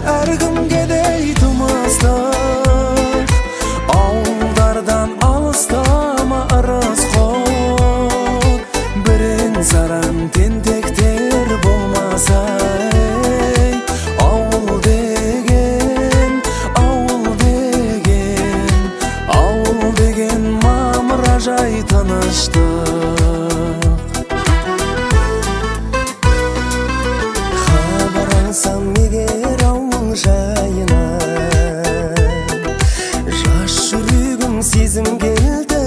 әр кімге дейтіміздік, ауылдардан алыстама ырыс қот, бірін саран тентектер болмаса, ауыл деген мамыражай тыныштық. Хабар алсам егер ауыл жайына, жас жүрегім сезім келді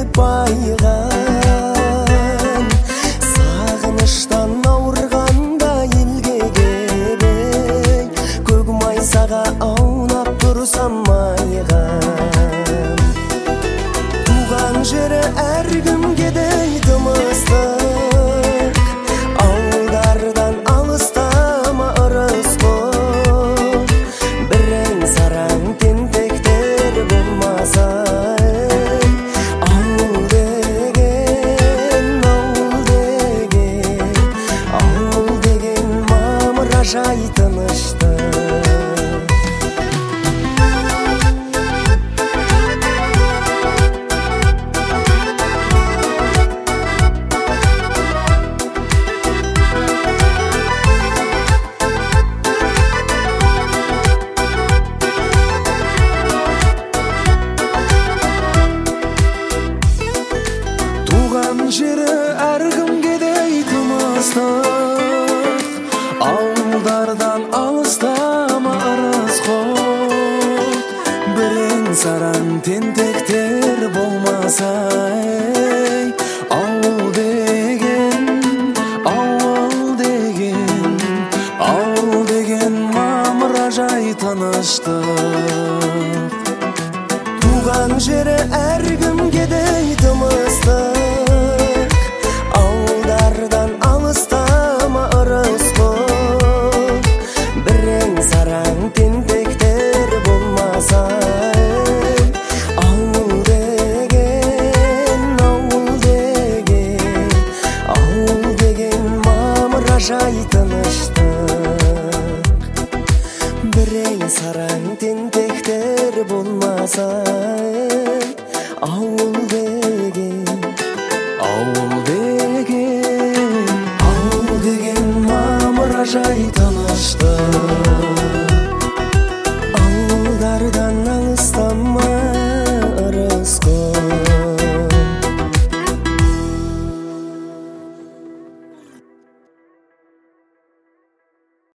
байыған, сағыныштан ауырғанда елге керек, көк майсаға аунап тұрсам майған. Туған жері әр кімге дейтіміздік, ауылдардан алыстама ырыс қот, бірін сараң тентектер болмаса, ауыл деген мамыражай тыныштық. Туған жері әр кімге дейтіміздік, ауылдардан алыстама ырыс қот, бірін саран тентектер болмаса, ауыл деген мамыражай тыныштық. Туған жері әр кімге дейтіміздік, ауылдардан алыстама ырыс қот, бірін сараң тентектер болмаса, ауыл деген мамыражай тыныштық. Бірін сараң тентектер болмаса, ауыл